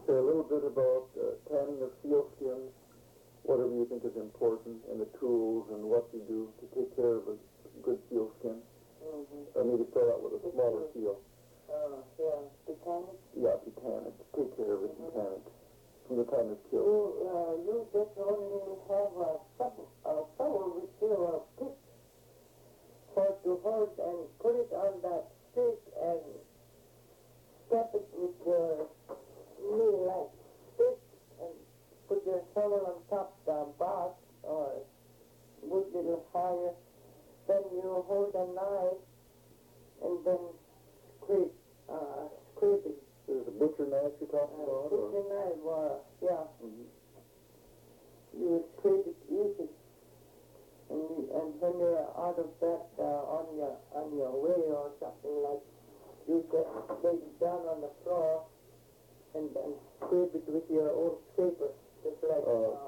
say a little bit about tanning of seal skins, whatever you think is important, and the tools and what you do to take care of a good seal skin? Maybe start out with a smaller seal. Yeah, to tan it? Yeah, to tan it, to take care of it and tan it from the time it's killed. You just only have a shovel with your pick to hold and put it on that stick and step it with your knee like stick and put your shovel on top the box or good little higher. Then you hold a knife and then scrape it. Is it a butcher knife you're talking about? Butcher knife, yeah. Mm-hmm. You scrape it easy. And when you're out of that on your way or something like, you just lay it down on the floor and then scrape it with your own scraper, just like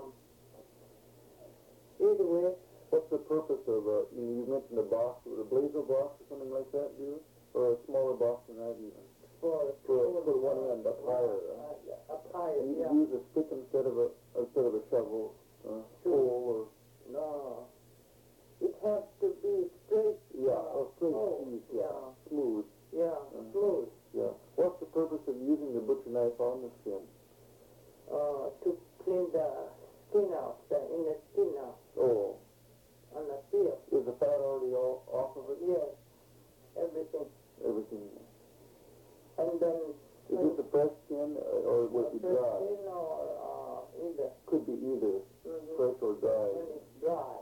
either way. What's the purpose of you mentioned a box, a blazer box or something like that, do you? Or a smaller box than that even? For one end, up higher. Up higher, You yeah. use a stick instead of a shovel, pole or... No. It has to be straight. Straight, smooth. Yeah, smooth. Yeah. What's the purpose of using the butcher knife on the skin? To clean the skin out, the inner skin out. Oh. On the seal. Is the fat already all off of it? Yes. Everything. Everything. And then... Is this a fresh skin or was it dry? Fresh skin or either. Could be either. Mm-hmm. Fresh or dry. When it's dry.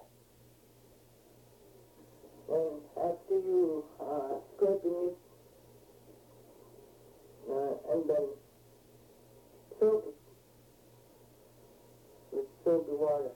And after you scraping it, and then soak it with soapy water.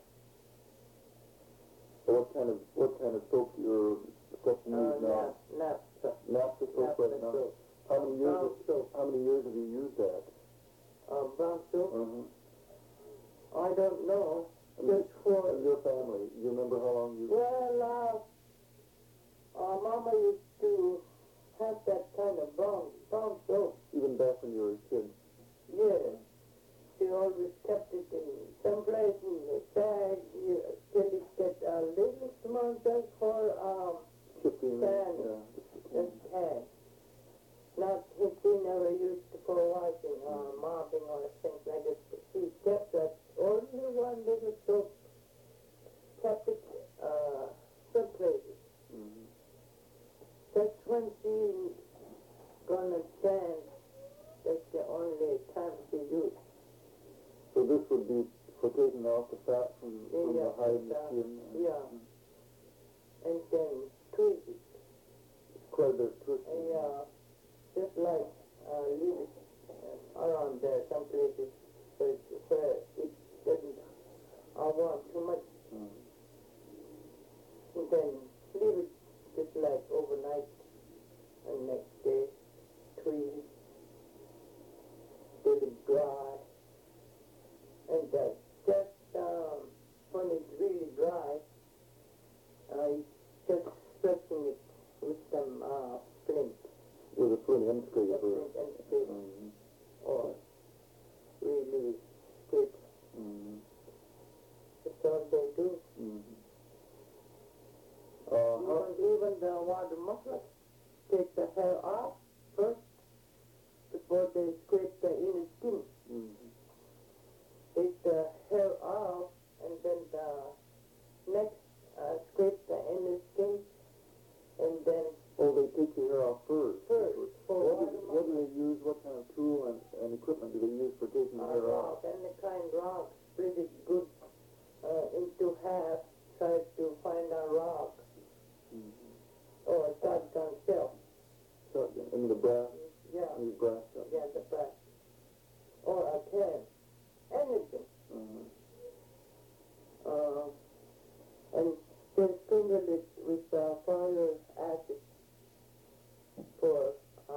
So what kind of soap you're supposed to use now? Naphtha soap right now. Soap. How many years have you used that? Brown soap? Mm-hmm. I don't know. Just for your family. You remember how long you... Well, Mama used to have that kind of brown soap. Even back when you were a kid? Yes. She always kept it in some place in the bag. Till it get a little small just for Chipping. sand. Yeah. Just sand. Not, she never used it for washing or mopping or things like that. She kept that only one little soap. Kept it some places. Mm-hmm. That's when she gonna stand. That's the only time she used. So this would be for taking off the fat from the hide and the skin? Yeah. And then twist it. Quite a bit of twisting. Yeah. Just like leave it around there, some places where it doesn't want too much. Mm-hmm. And then leave it just like overnight, and next day twist it till it's dry. And just when it's really dry, just stretching it with some flint. With a flint end scraper. Flint and scraper. Mm-hmm. Or really scrape. Mm-hmm. That's all they do. Mm-hmm. Even the water muffler, take the hair off first before they scrape the inner skin. Mm-hmm. Take the hair off and then the next scrape the inner skin and then... Oh, they take your hair off first. What do they use? What kind of tool and equipment do they use for taking the hair off? Any kind rock, split it good into half, try to find a rock. Mm-hmm. Or a shotgun shell. Shotgun. I mean the brass? Yeah. I mean brass shotgun. Yeah, the brass. Or a can. Anything. Mm-hmm. And then sprinkle it with fire acid for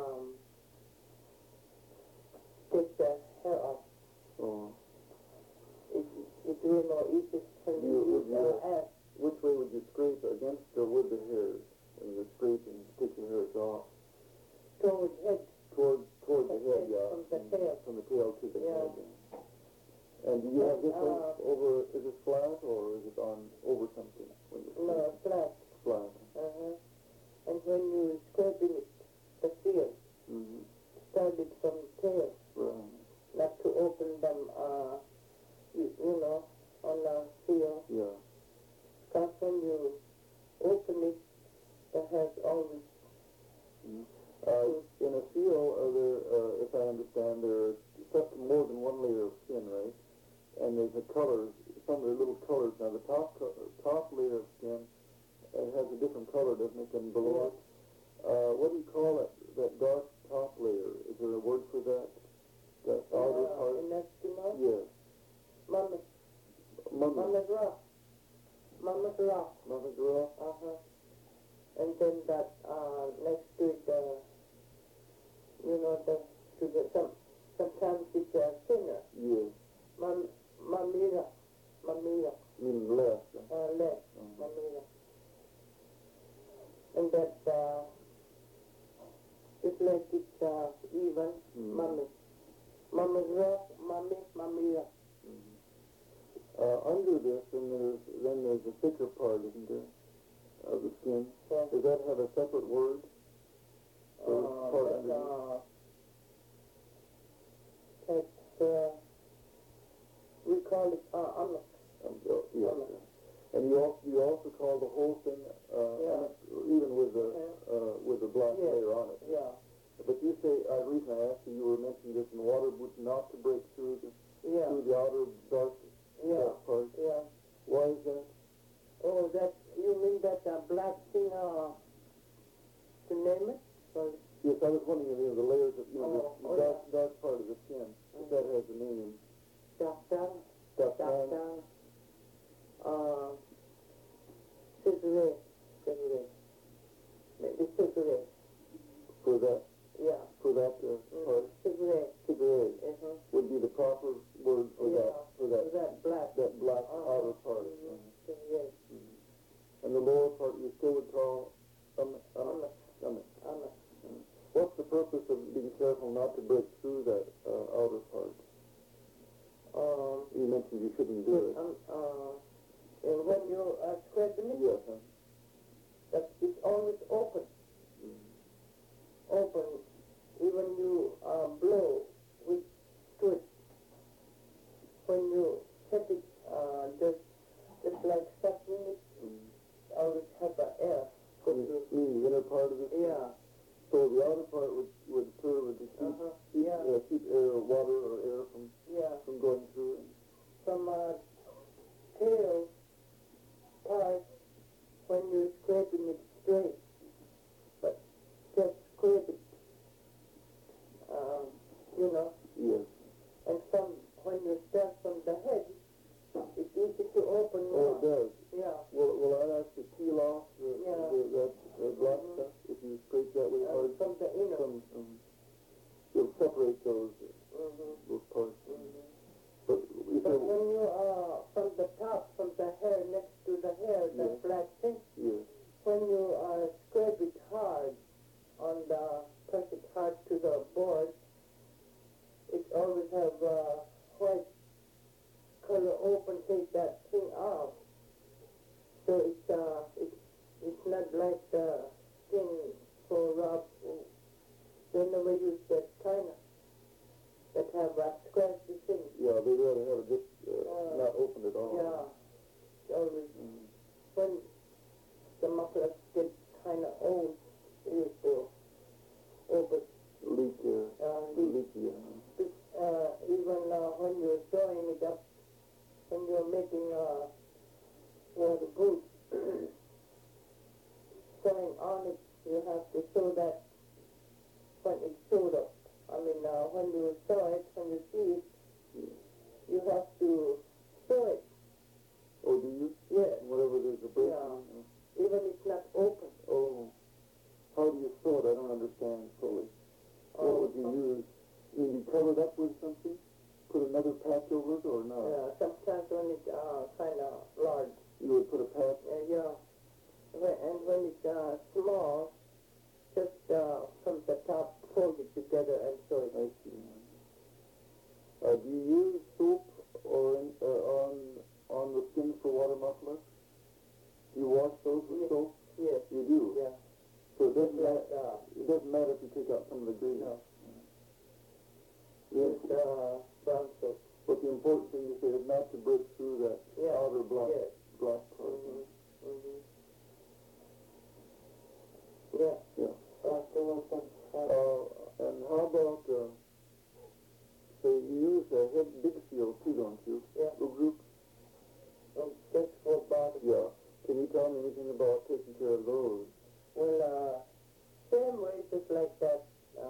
take the hair off. Oh. It will know easy. Which way would you scrape against or with the hairs when you're scraping to take your hairs off? Toward head. Toward the head, yeah. From the from the tail to the Yeah. head. And do you have this one over, is it flat or is it on over something? When you No, flat. Flat. And when you scraping it, the seal, Mm-hmm. started from tail, Right. not to open them, you know, on the seal. Yeah. Because when you open it, the hair's always In a seal, are there, if I understand, there are more than one layer of skin, right? And there's a color, some of the little colors. Now the top layer of skin has a different color, doesn't it, than below it? What do you call it, that dark top layer? Is there a word for that? That outer part? in Eskimo, Yes. Mama's rock. Mama's rock. Mama's rock? And then that, next to it, you know, sometimes it's thinner. Yes. Mamira. Meaning less. Less. Mamira. And that, it's like it's even. Mama's rock, Mamira. Under this, then there's a thicker part, isn't there, of the skin? Yeah. Does that have a separate word? Part underneath? We call it amak. Yes. And you also call the whole thing Yeah. even with a black Yeah. layer on it. Yeah. But you say, the reason I asked you were mentioning this in water, not to break through Yeah. the outer dark part. Yeah. Why is that? Oh, that, you mean that black thing, to name it? Or, Yes, I was wondering, the layers of, the yeah. dark part of the skin, if that has a name. Daftar, Daftar. Cigarette. Maybe cigarette. For that Yeah. part. Cigarette. Cigarette would be the proper word for that black. that black outer part. Cigarette. And the lower part you still would call stomach. What's the purpose of being careful not to break through that outer part? You mentioned you shouldn't do it. And when you are scraping it, Yes, that it's always open. Open. Even you blow with twist. When you set it, just like sucking it, always have the air. The inner part of it? Yeah. So the outer part would serve to keep air or water or air from going through it? From tail part, when you're scraping it straight, but just scrape it, Yes. and when you start from the head, it's easy to open Oh, more. it does. Yeah. Will I have to peel off that black stuff if you scrape that way hard? From the inner. You'll separate those parts. But if But when you from the top, from the hair, next to the hair, that black thing, when you scrape it hard press it hard to the board, it always have white color open, take that thing off. So it's not like the skin for rub. They never use that kind of, that have scratchy thing. Yeah, they'd rather have it just not open at all. Yeah. Always. When the mufflers get kind of old, they used to open. Leaky. Even when you're sewing it up, when you're making the boots, sewing on it, you have to sew that when it's sewed up. I mean, when you sew it, when you see it, you have to sew it. Oh, do you? Yes. Whenever there's a break? Yeah. Even it's not open. Oh. How do you sew it? I don't understand fully. What would you use? Will you cover it up with something? Put another patch over it or not? Yeah, sometimes when it's kind of large. You would put a patch? Yeah. And when it's small, just from the top, fold it together and sew it. I see. Do you use soap or on the skin for water mufflers? Do you wash those with soap? Yes. You do? Yeah. So it doesn't, Like, it doesn't matter if you take out some of the grease? No. Yes. With brown soap. But the important thing is that it not to break through that Yeah. outer black, Yes. black part. Mm-hmm. Mm-hmm. Yeah. Yeah. Afterwards, And how about, say you use big seals too, don't you? Yeah. The group? just for body. Yeah. Can you tell me anything about taking care of those? Well, same way, just like that.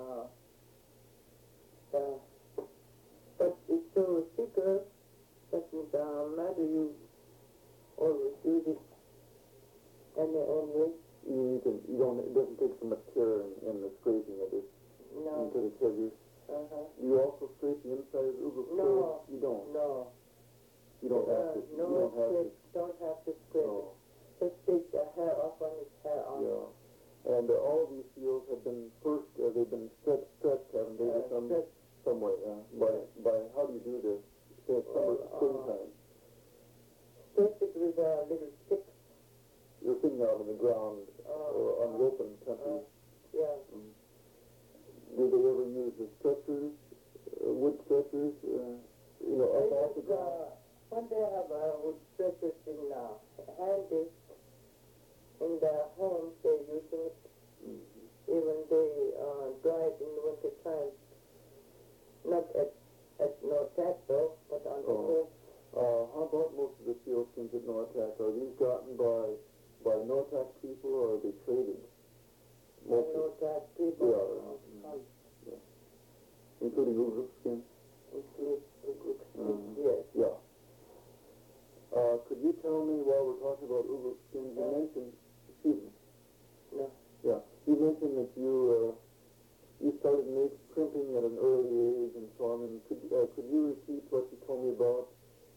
But it's so thicker, doesn't matter. You always use it any way. It doesn't take so much care in the scraping of it. No. Because it's heavier. Do you also scrape the inside of the uber? No. You don't? No. You don't have to? No, you don't have to? don't have to scrape No. it. Just take the hair off on its hair on. Yeah. And all of these seals have been first, they've been stretched, haven't they? Some way, by how do you do this? Say it's springtime. Stretch it with a little stick. You're sitting out on the ground or on the open country. Yeah. Do they ever use the stretchers, wood stretchers, up off the ground? When they have wood stretchers handy in their homes, they're using it. Even they dry it in the winter time. Not at no attack though, but on the home. How about most of the sealskins at no attack? Are these gotten by no attack people or are they traded? Most No attack people. They are. Including Ugruk skin? Yes. Yeah. Could you tell me, while we're talking about Ugruk skins, you mentioned, excuse me. No. Yeah. You mentioned that you started crimping at an early age and so on, and could you repeat what you told me about,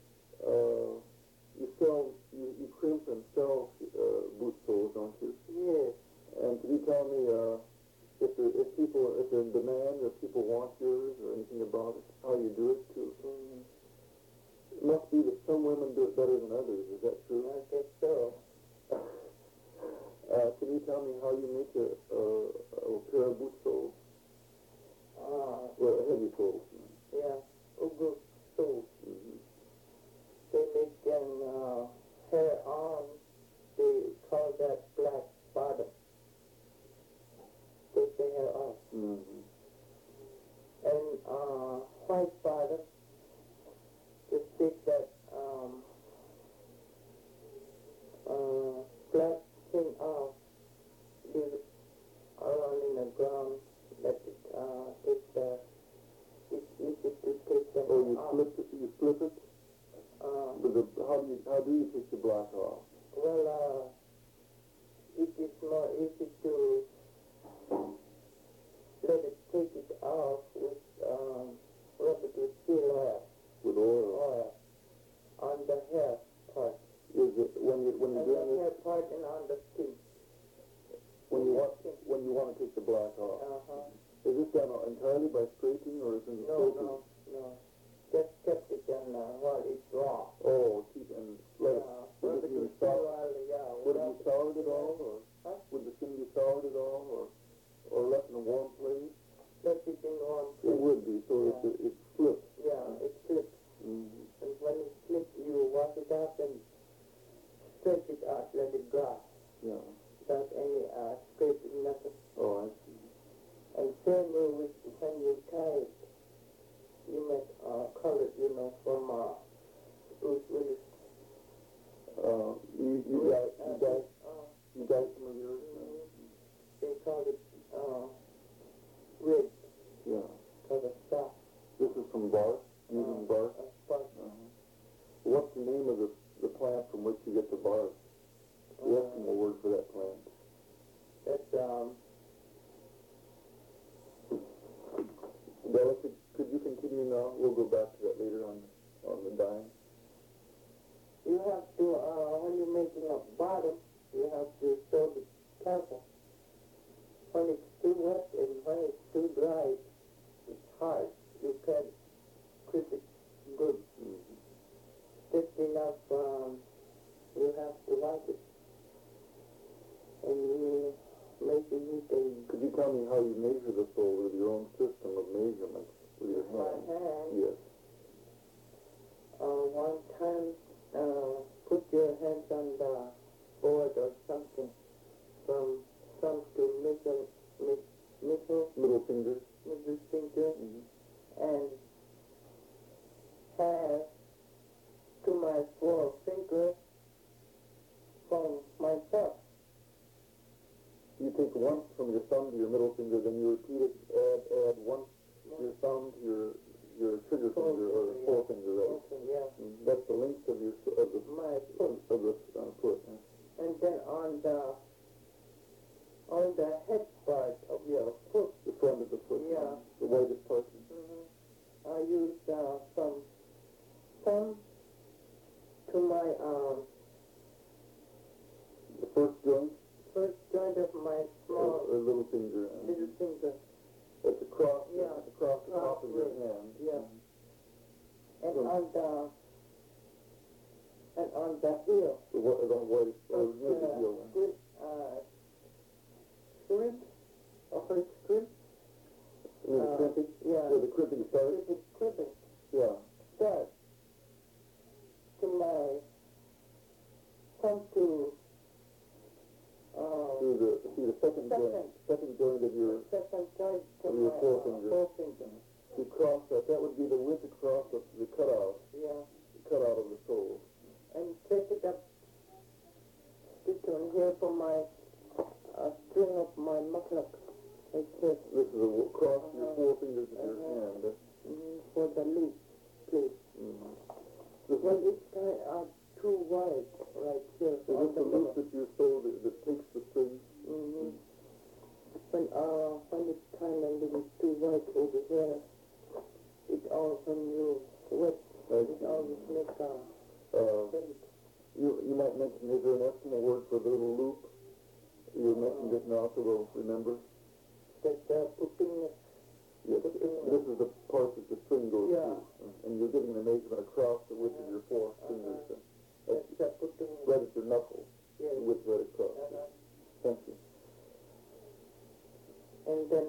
you crimp and sell boot soles, don't you? Yes. And could you tell me if there's demand, or people want yours, or anything about it, how you do it too? It must be that some women do it better than others. Is that true? I guess so. Can you tell me how you make a pair of boot soles? Well, heavy soles. Yeah. Ugruk soles. They make them hair on. They call that black bottom. Take the hair off. And white bottom, just take that black thing off, leave it around in the ground, let it take the, it's easy to take them Oh, off. you flip it? How do you take the black off? Well, it is more easy to let it take it off with rub it with seal oil. With oil? On the hair part. Is it when you're On doing the hair it? part and on the skin. When you want to take the black off? Is this done entirely by scraping, or is it scraping? No. Just kept it on while it's raw. Oh, keep and let it. Rub it with seal oil, Would it be soured at all, or would the skin be soured at all, or left in a warm place? Left it in warm It place. would be, so it flips. Yeah, it flips. And when it flips, you wash it off and stretch it out, let it dry. Yeah. Without any scraping, nothing. Oh, I see. And same way with when you tie it, you make color, from Bruce Willis. You got some of yours? They call it red Yeah. for the stock. This is from bark, using bark. Bark. What's the name of the plant from which you get the bark? The Eskimo word for that plant. That's Della, could you continue now? We'll go back to that later on the dyeing. you have to when you're making a bottom, you have to so be careful. When it's too wet and when it's too dry, it's hard. You can grip it make once from your thumb to your middle finger, then you repeat it, add once your thumb to your trigger finger or forefinger, right? Okay, yeah. That's the length of your My foot. of the foot. And then on the head part of your foot, The front of the foot. Yeah. The widest part. I use from thumb to my The first joint first joint of my small or little finger. little finger, That's across. Yeah. Across the top of your Halfway. hand. Yeah. and So- on the heel, The widest or near the heel. grip, grip, upper grip, Near the crimping. yeah, Where the crimping starts. cribbing Yeah. start to my thumb to Through the second joint of your. second joint to Of your my forefinger. forefinger. You cross that would be the width across the cutout of the sole. And take it up this one here for my string of my muckluck, like this, This is across your forefingers of your hand. for the loop, please. This Well, is, it's kind of too wide right here. is this the loop that you sew that takes the string? When it's kind of little too wide over here, it all when you wet, it always makes You might mention, is there an Eskimo word for the little loop? You mentioned it now, so we'll remember. that putting Yes, this is the part that the string goes Yeah. through. And you're giving an measurement across the width of your four fingers. that putting Right at your knuckle, yes. the width right across. Thank you. And then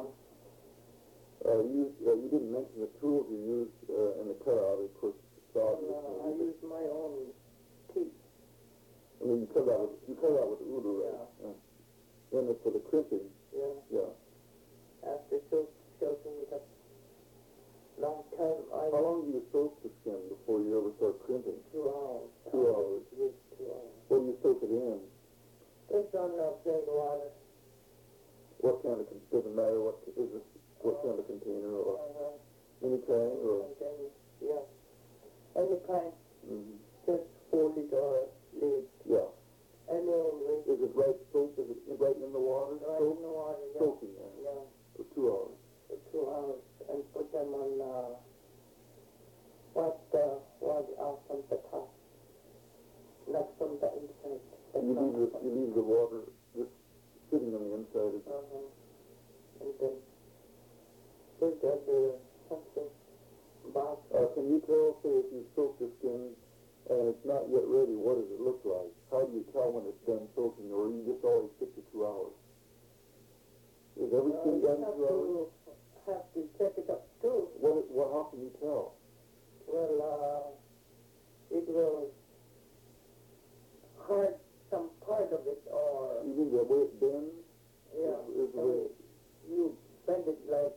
You didn't mention the tools you used in the cutout, of course. I use my own teeth. I mean, you cut out with Udo, right? Yeah. Then it's for the crimping. Yeah. Yeah. After soaking it up long time, How long do you soak the skin before you ever start crimping? 2 hours. 2 hours. Yes, 2 hours. What do you soak it in? It's on plain water. What kind of, doesn't matter what kind of container or any kind or? And then, yeah. Any kind, Mm-hmm. just fold it or lid. Yeah. Any old way. Is it right soaked? Is it right in the water? Right in the water, yeah. Soaking it Yeah, for 2 hours. for 2 hours. And put them on water out from the top. Not from the inside. You leave the water just sitting on the inside of And then put the something box. Can you tell, say, if you soak the skin and it's not yet ready, what does it look like? How do you tell when it's done soaking, or you just always stick to 2 hours? Is every skin done in 2 hours? Have to check it up too. How can you tell? Well, it will hurt some part of it, or You mean the way it bends? yeah, Is the way you bend it like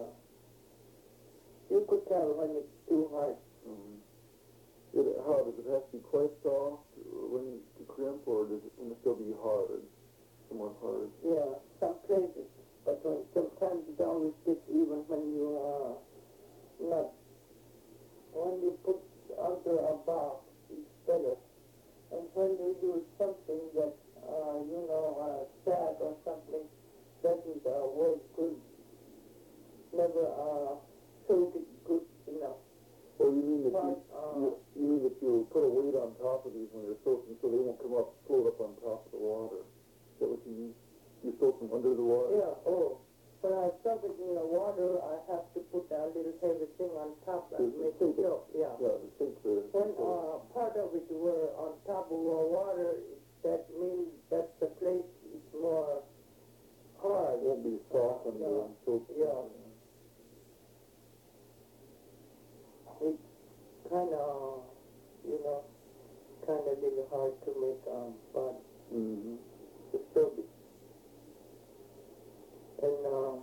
you could tell when it's too hard. How does it have to be quite soft when you crimp, or does it still be hard, somewhat hard? Yeah, some places, but sometimes it always gets even when you not. When you put under a box, it's better. And when you use something that, sad or something, doesn't work good, never soak it good enough. Or you mean that But, you mean that you put a weight on top of these when you're soaking, so they won't float up on top of the water? Is that what you mean? You soak them under the water? Yeah, when I soak it in the water, I have to put a little heavy thing on top and make it so, yeah. Yeah, the sink there. When part of it were on top of the water, that means that the place is more hard. It won't be softened Yeah. and soaked. Yeah. It's kind of, little hard to make but Mm-hmm. it's so big. And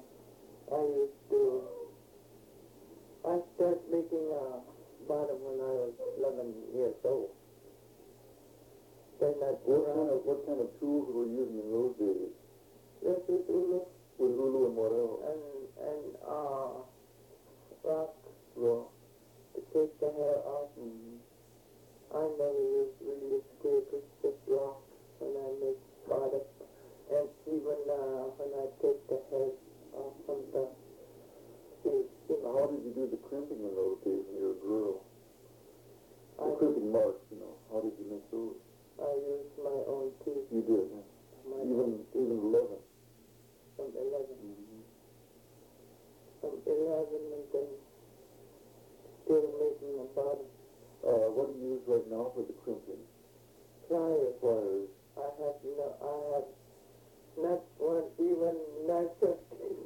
I started making bottom when I was 11 years old. Then What kind of tools were you using in those days? This is Ulu. With Ulu and what else? And rock Raw. to take the hair off. Mm-hmm. I never use really scrapers, just rock when I make product. And even when I take the hair off from the sheep. Now, how did you do the crimping in those days when you were a girl? The I crimping marks, you know. How did you make those? used my own teeth. You did, huh? My Even 11. from 11. Mm-hmm. From 11 and then still making a bottom. What do you use right now for the crimping? Pliers. Pliers. I have not one even natural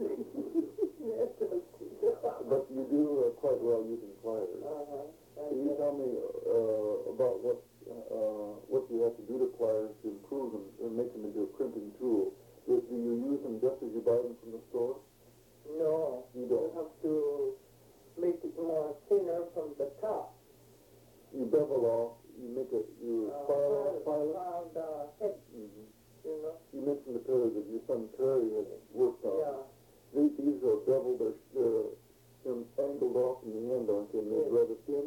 natural teeth. But you do quite well using pliers. Can you tell me about what you have to do to pliers to improve them and make them into a crimping tool? Do you use them just as you buy them from the store? No, You you don't. have to make it more thinner from the top. You bevel off, you make it, you file the head, Mm-hmm. you know. You mentioned the pillars that your son Terry has worked on. Yeah. These are beveled, they're angled off in the end, aren't they? And they're Yes. rather thin.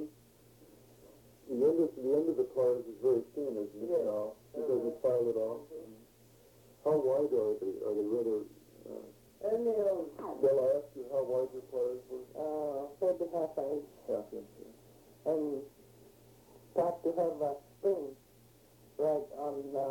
The end of the pliers is very thin, isn't it, Yes. now? Because you file it off. How wide are they? Are they rather... And Well, I asked you how wide your pliers were. 4.5 inch. Half inch. Yeah. And got to have a spring right on the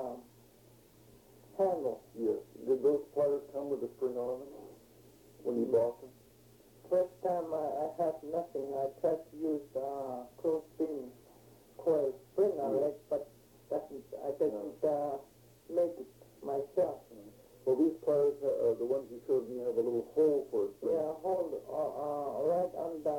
handle. Yes. Did those pliers come with a spring on them when you bought them? First time I had nothing. I tried to use clothespin coil spring on it, but I didn't make it myself. Well, these pliers, the ones you showed me, have a little hole for a spring. Yeah, hold right on the,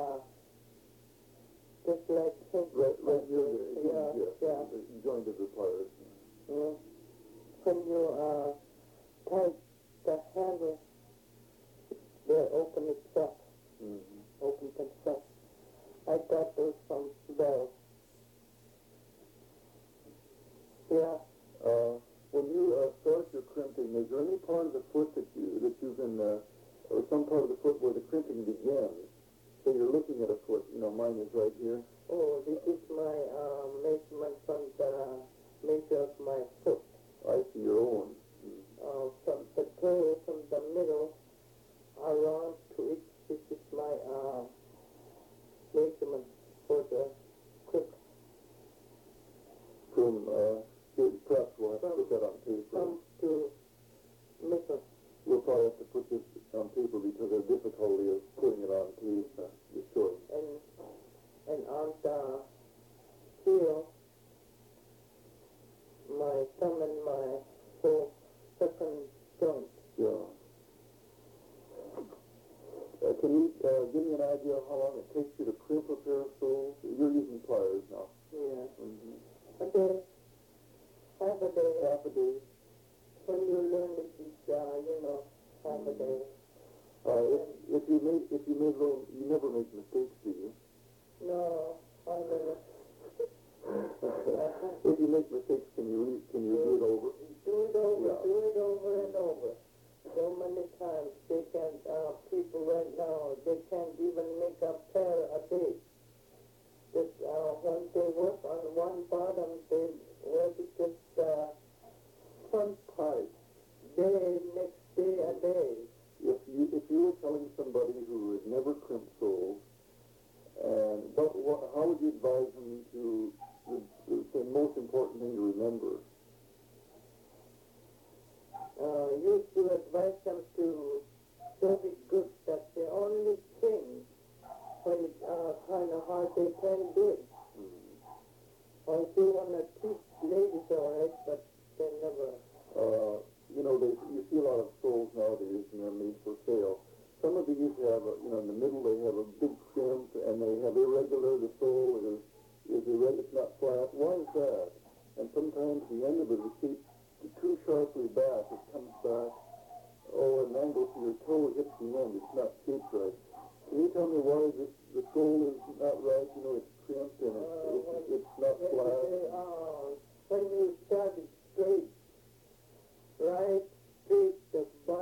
just like his. Right near the Yeah. the joint of the pliers. Yeah. When you tight the handle, they open itself. Mm-hmm. Open itself. I got those from Bell. Yeah. When you start your crimping, is there any part of the foot that you can, or some part of the foot where the crimping begins? So you're looking at a foot, mine is right here. Oh, this is my measurement from the measure of my foot. I see your own. From the toe, from the middle, around to it. This is my measurement for the grip. From, perhaps we'll have to put that on paper. From to middle. We'll probably have to put this on paper because of the difficulty of putting it on paper. The choice. And on the heel, my thumb and my whole second joint. Yeah. Can you give me an idea of how long it takes you to crimp a pair of soles? You're using pliers now. Yeah. Mm-hmm. A day. Half a day. Half a day. When you learn it, it's, half a day. If you made little, you never make mistakes, do you? No, I never. If you make mistakes, can you do it over? Do it over, Yeah. do it over and over. So many times they can't, people right now, they can't even make a pair a day. Just, when they work on one bottom, they work it just, front part. Day, next day, a day. If you were telling somebody who had never crimped soles, and how would you advise them to the most important thing to remember? Used to advise them to serve it good. That's the only thing when it's kind of hard they can do it. Or if you want to teach ladies all right, but they never. You see a lot of soles nowadays, and they're made for sale. Some of these have, in the middle they have a big crimp, and they have irregular. The sole is irregular, it's not flat. Why is that? And sometimes the end of it is shaped too sharply back. It comes back, an angle to your toe hits the end. It's not shaped right. Can you tell me why the sole is not right? It's crimped and it's not flat. When you start it straight, right, straight, the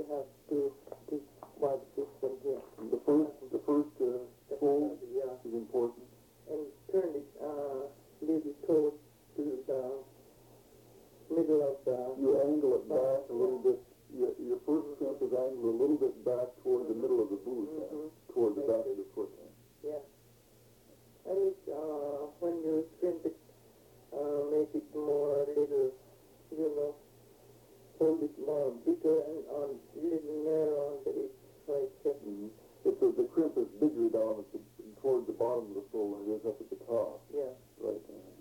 have to watch this one here. The first fold Yeah. is important. And turn it little towards to the middle of the... You angle it back a little bit. Your first crimp is angled a little bit back toward the middle of the boot, toward the back of the foot. Yeah. And it, when you crimp it, make it more little, hold it more bigger and on little narrow on the hip, right here. If the crimp is bigger down toward the bottom of the sole than it is up at the top. Yeah. Right.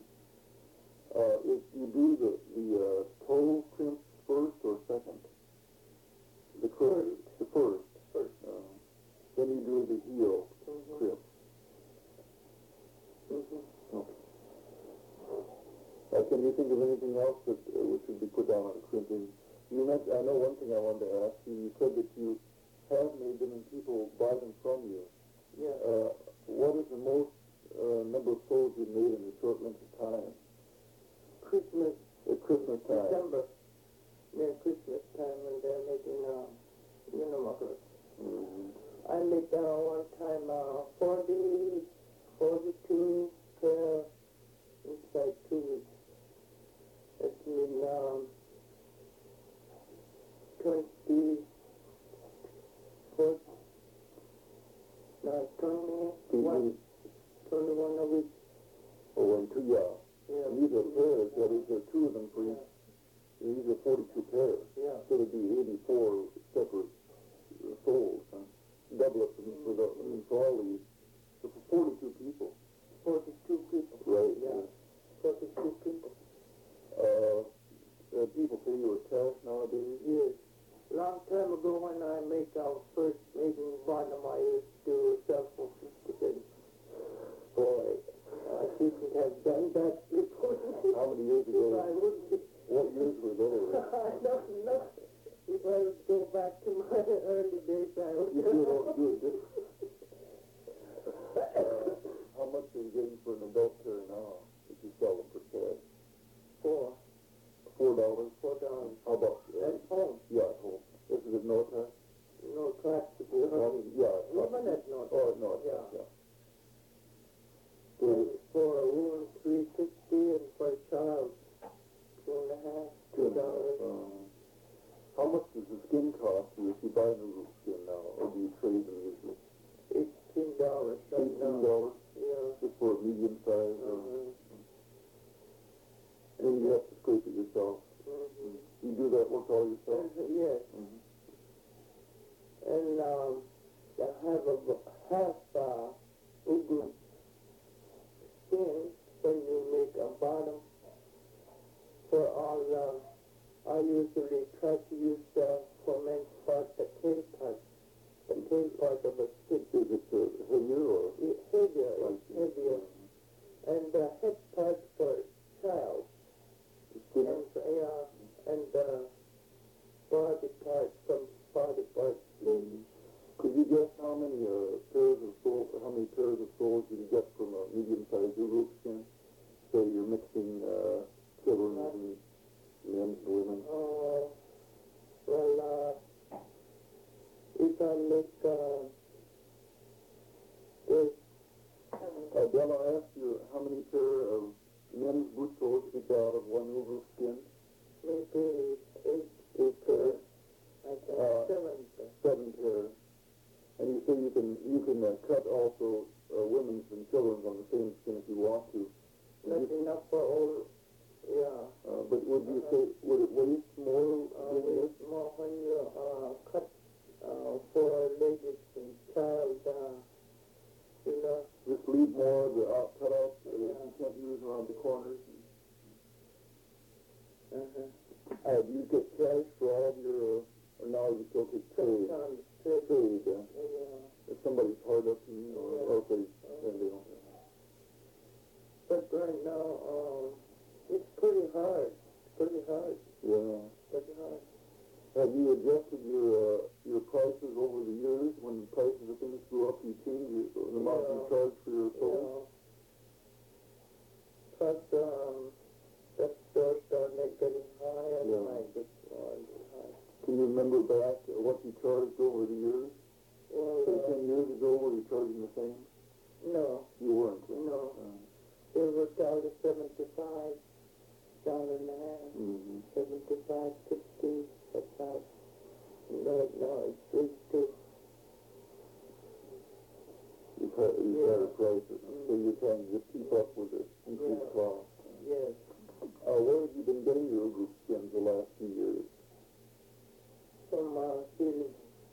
If you do the toe crimp first or second? The first. Then you do the heel crimp. Can you think of anything else that should be put down on crimping? You mentioned, I know one thing I wanted to ask you. You said that you have made them and people buy them from you. Yeah. What is the most number of soles you've made in a short length of time? Christmas. At Christmas time. December. Near Christmas time when they're making, mufflers. I made one time 42 pair inside 2 weeks. That means 21 a week. Oh, and two, yeah. Yeah. These are pairs, that is, there are two of them for each. These are 42 pairs. Yeah. So it'd be 84 separate soles. Double it for all these. So for 42 people. 42 people. Right. Yeah. 42 people. People pay you a cash nowadays? Yes. Long time ago when I first making bottom, I used to sell for 50 cents. Boy, I shouldn't have done that before. How many years ago? I wouldn't be. What years were those? I don't know. If I would go back to my early days, I would. You don't do it. How much are you getting for an adult pair now, if you sell them for cash? $4. $4? $4. How about? At home. Yeah, at home. This is at Nortec? No tracks to be Yeah. Even at Nortec. Oh, at Nortec, yeah. So, for a woman, $3.50, and for a child, $2.50. $2. How much does the skin cost you if you buy a new skin now, or do you trade them usually? $18 right now. $18? Yeah. Just for a medium size? And you have to scrape it yourself? You do that work all yourself? Yes. And I have a half ugu skin when you make a bottom for all I usually try to use for men's part, the tail part of a skin. Is it heavier or? Heavier, it's heavier. And the head part for child. And the body part from body part. Could you guess how many pairs of soles you can get from a medium-sized Ugu skin? So you're mixing children and men and women. Well, if I make Della asked you how many pair of men's boot soles you get out of one Ugu skin? maybe 8 pairs. I think 7 pairs. And you say you can cut also women's and children's on the same skin if you want to. Not enough for all. Yeah. But would you say, would it waste more? Waste more when you cut for ladies and child, Just leave more of the cutouts that you can't use around the corners. Do you get cash for all of your, or now you still take trade? Trade, yeah. If somebody's hard up to you, or if they don't. But right now, it's pretty hard. Yeah. Pretty hard. Have you adjusted your prices over the years? When the prices of things go up, you change the amount you charge for your soul? Plus, the stores started getting higher, and I just wanted high. Can you remember back what you charged over the years? Well, 10 years ago, were you charging the same? no, You weren't. no. It was down to $75 and a half. Mm-hmm. 75, 60, that's how. No, it's 62. You've had prices, so you're trying to just keep up with the increased cost. Yes. Where have you been getting your group skins the last few years? From Shirley,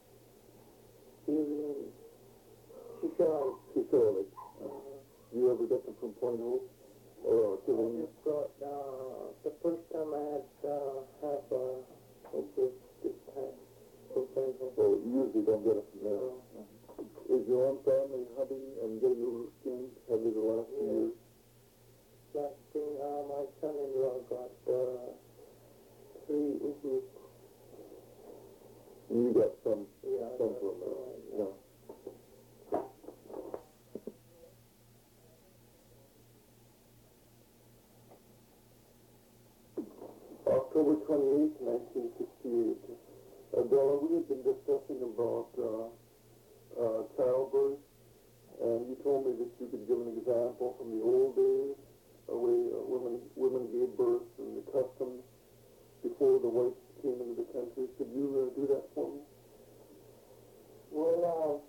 Shirley. Do you ever get them from Point Hope? Or I Killeen? just got, the first time I had half interest this time. So you usually don't get it from there. Is your own family hunting and getting your skins? Have they the last few years? Last thing, my son-in-law got 3 issues. And you got some Yeah, from yeah. October 28th, 1968. Della, we had been discussing about childbirth, and you told me that you could give an example from the old days, the way women gave birth and the customs before the whites came into the country. Could you do that for me? Well,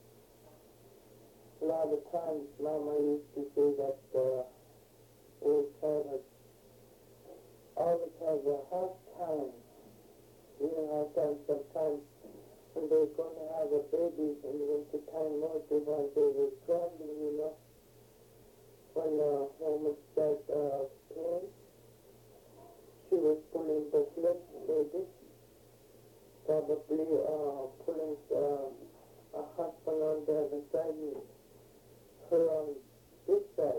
a lot of times Mama used to say that old timers always have a hard time. You know how sometimes when they're going to have a baby in the winter time, most of them they were struggling, you know. When a woman said pain, she was pulling the blood baby, probably pulling a husband on the other side and her on this side.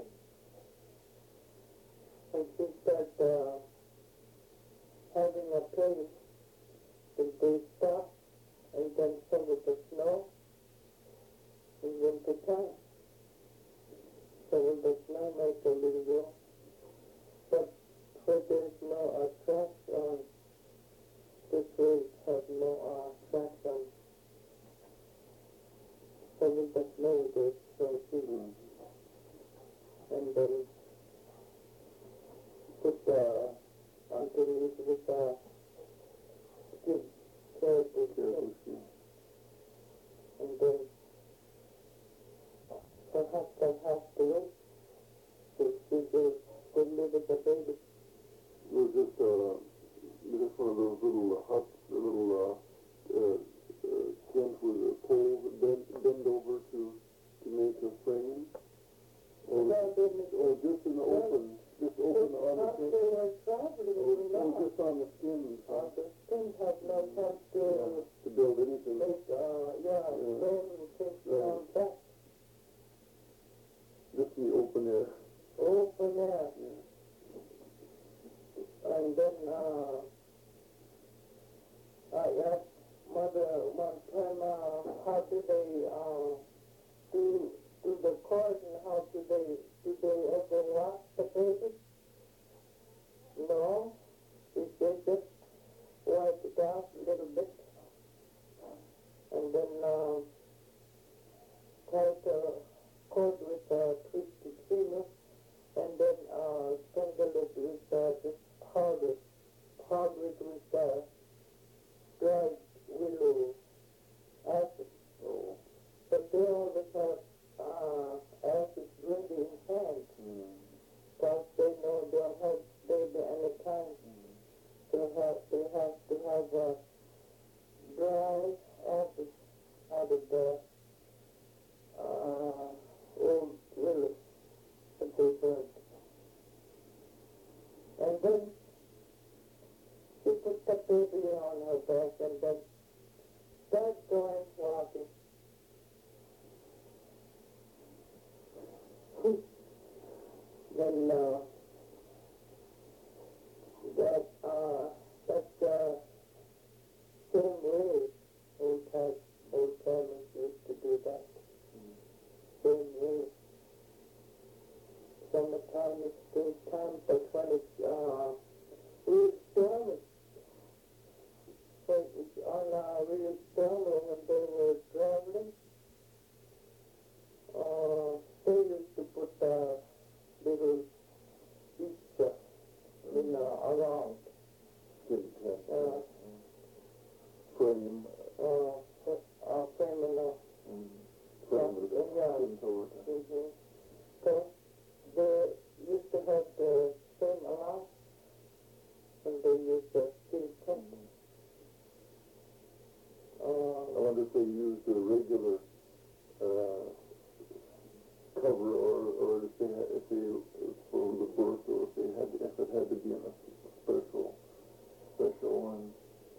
And she started having a pain. They stop, and then so with the snow in winter time. So when the snow makes a little girl, but where there's no tracks on, this way has no tracks on. So with the snow there's so easy. And then put underneath with skin, careful skin. And then perhaps I have to wait to see the deliver the baby. It was just one of those little huts, the little tent with a pole bend over to make a frame, or just in the open, just open on the tent. They were traveling, you know. Just on the skin. The skin has no chance To build anything. make, frame and things on that. Just in the open air. Open air. Yeah. And then, I asked mother one time, how do they, do the cord and how do they ever wash the baby? No. She said just wipe it out a little bit. And then, tie the cord with a twisted sealer. And then, sprinkle it with, just powder it with, dried willow acid. Oh. But they always have acid ready in hand. Because they know they'll have baby any time. They have to have dry acid out of the old willow that they burnt. And then she put the baby on her back and then started going walking. Then that same way old timers used to do that. Same way. Summertime is good time, but when it's real stormy, when frame. Frame in the... Frame with the Yeah. skin toward it. Mm-hmm. So, they used to have the same amount when they used the steel cup. I wonder if they used a regular cover, or if they had, if for the birth, or if it had to be in a special one.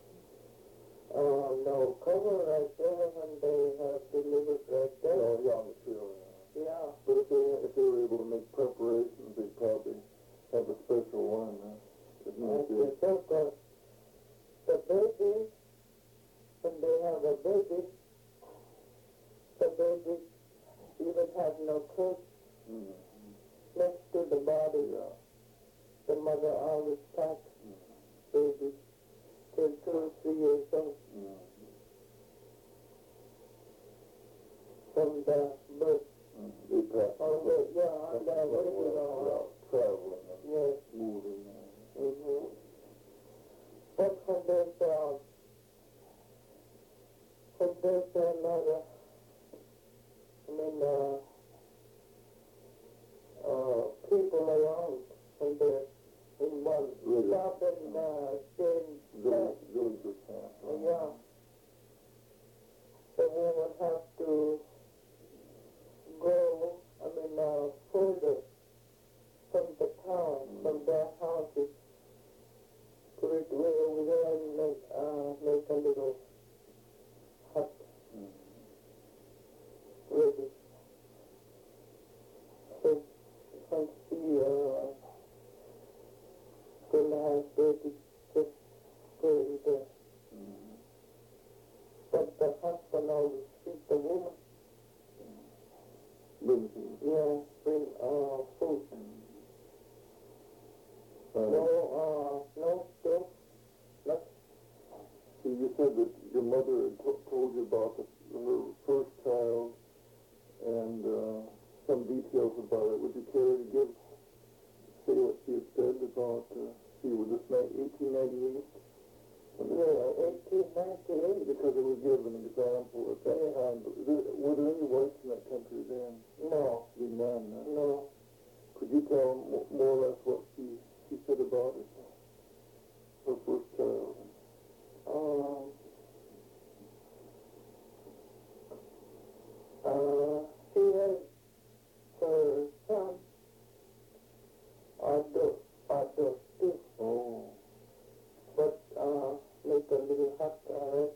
No, cover right there when they have delivered right there. Oh, yeah, on the trailer. Yeah. But if they were able to make preparations, they'd probably have a special one. The baby, when they have a baby, the baby even have no clothes next to the body. Yeah. The mother always packs baby till 2 or 3 years old. From the birth. They pack. On the way, traveling and yes. moving. Mm-hmm. But when there's another, people around, when they're in one stop and Village or camp. yeah. The women have to go, further from the town, from their houses, to it way over there and make a little hut ready. So you can see, gonna have baby just go in there. But the husband always feed the woman. Yeah, bring food. No stove, nothing. So you said that your mother had told you about her first child and some details about it. Would you care to say what she had said about, was this 1898? Yeah, 1898. Because it would give an example at that time. Were there any whites in that country then? No. None. No. Could you tell more or less what she said about it? Her first child. She had her son, Arthur too. Oh. But make a little hut out.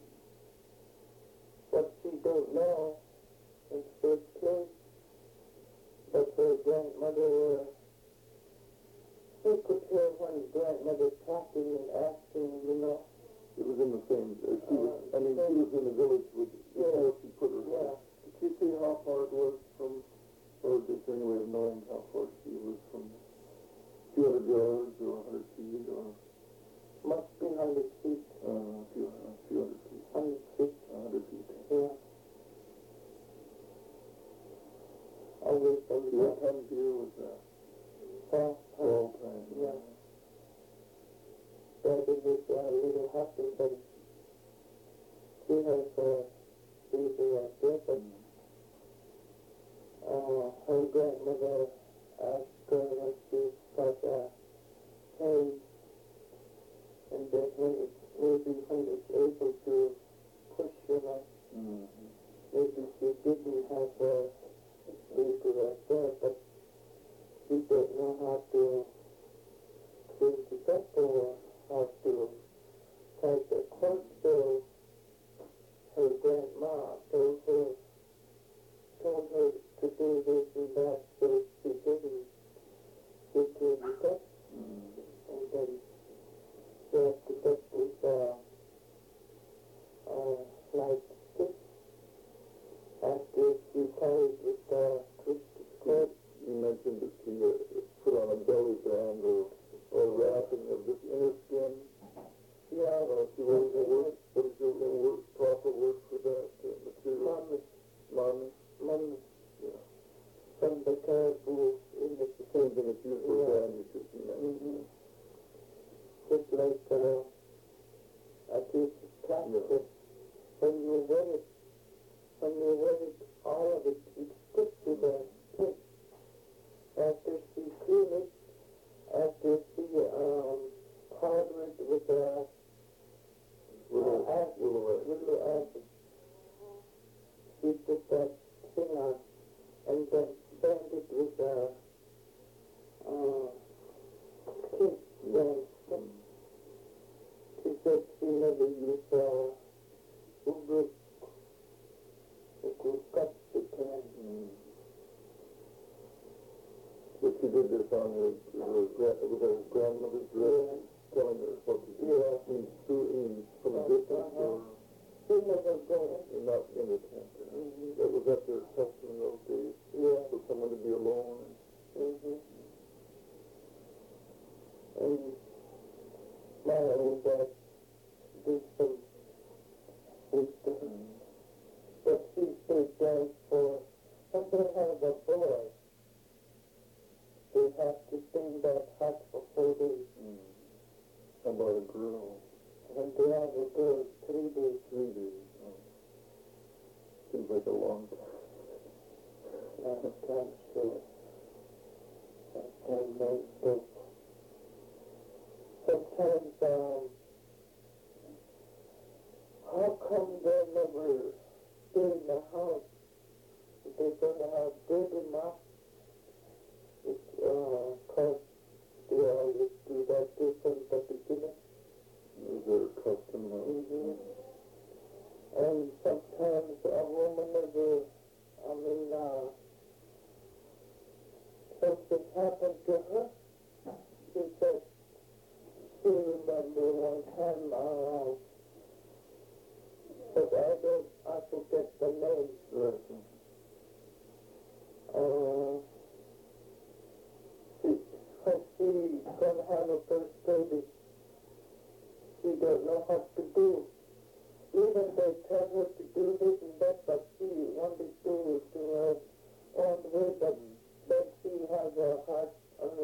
But she don't know in first place that her grandmother, she could hear when grandmother talking and asking, It was in the same, she was in the village before she put her. Yeah. Did she see how far it was from, or is there any way of knowing how far she was from 200 yards or 100 feet or? Must be 100 feet. A few hundred feet. 100 feet. 100 feet. Yeah. Always over there. What time of year was that? Fall time. Yeah. That is this little hut and then she has baby right there, but her grandmother asked her when she got pain, and then when it's able to push, maybe she didn't have a baby right there, but she didn't know how to clean it up or how to take the cord, so her grandma told her to do this and that, so she didn't. She cleaned it up, and then she had to get this, like this, after she tied with the twisted cord. You mentioned that she put on a belly band or wrapping of this inner skin. Yeah. What is the proper word for that material? Mummy. Yeah. From the caribou in the Same thing it's used for bandages. Just like a piece of plastic. Willow acid. She put that thing on and then band it with kiss band. She said she never used Ubrook. It could cut the can. But she did this on with her grandmother's dress, telling her what to do. Yeah. From a distance, or She never goes. not in the tent. That was at their custom in those days. Yeah. For someone to be alone. And my old dad did some wisdom. But she said that for when they have a boy, they have to stay in that hut for 4 days. How about a girl? When they have a girl, 3 days. 3 days. Seems like a long time. Sometimes short. Sometimes no book. Sometimes, how come they never stay in the house? If they're going to have good enough, because they always do that from the beginning. Is there a custom? And sometimes a woman never, something happened to her. She said she remember one time, but I forget the name. She's gonna have a first baby. She don't know what to do. Even they tell her to do this and that, but she wanted to her own way, but then she has a heart,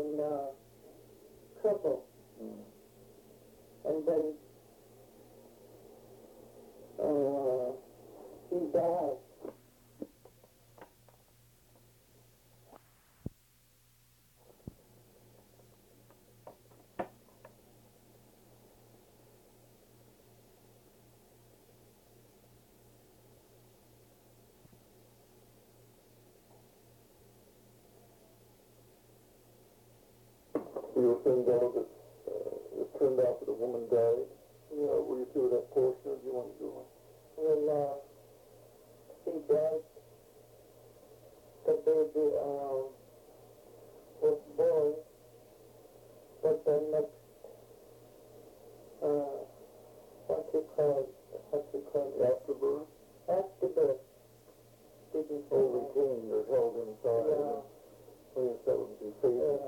trouble. And then, she died. You were saying, Della, that it turned out that a woman died. Were you through that portion, or do you want to go on? When she died, the baby was born, but the next, what you call it? Afterbirth? Afterbirth. Didn't Retained or held inside. Yeah. Oh, yes, that would be fatal.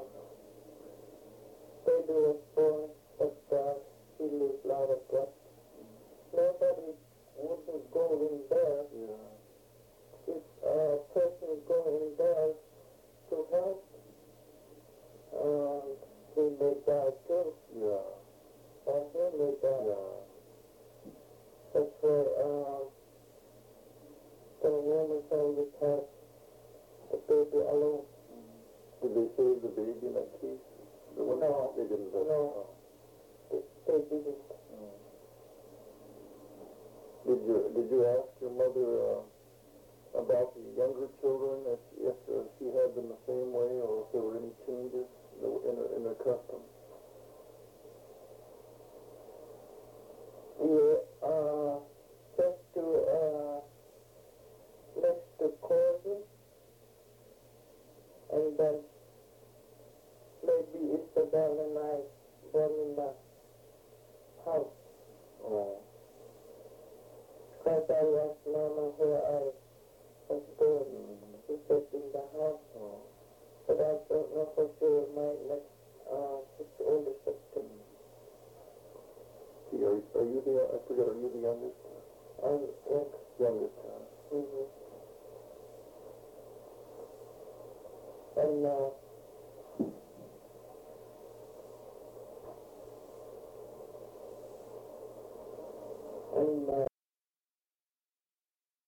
Baby was born, but she lived a lot of blood. Nobody wouldn't go in there. If a person go in there to help, he may die too. Or he may die. That's why the woman always has the baby alone. Did they save the baby in that case? No. They didn't. No. They didn't. Did you ask your mother about the younger children, if she had them the same way, or if there were any changes in their customs? Yeah, just to next to causes, and then maybe Isabel and I born in the house. Because I asked Mama where I was born. She said in the house. But I don't know for sure my next older sister. Are you the, I forget, are you the youngest? Youngest. And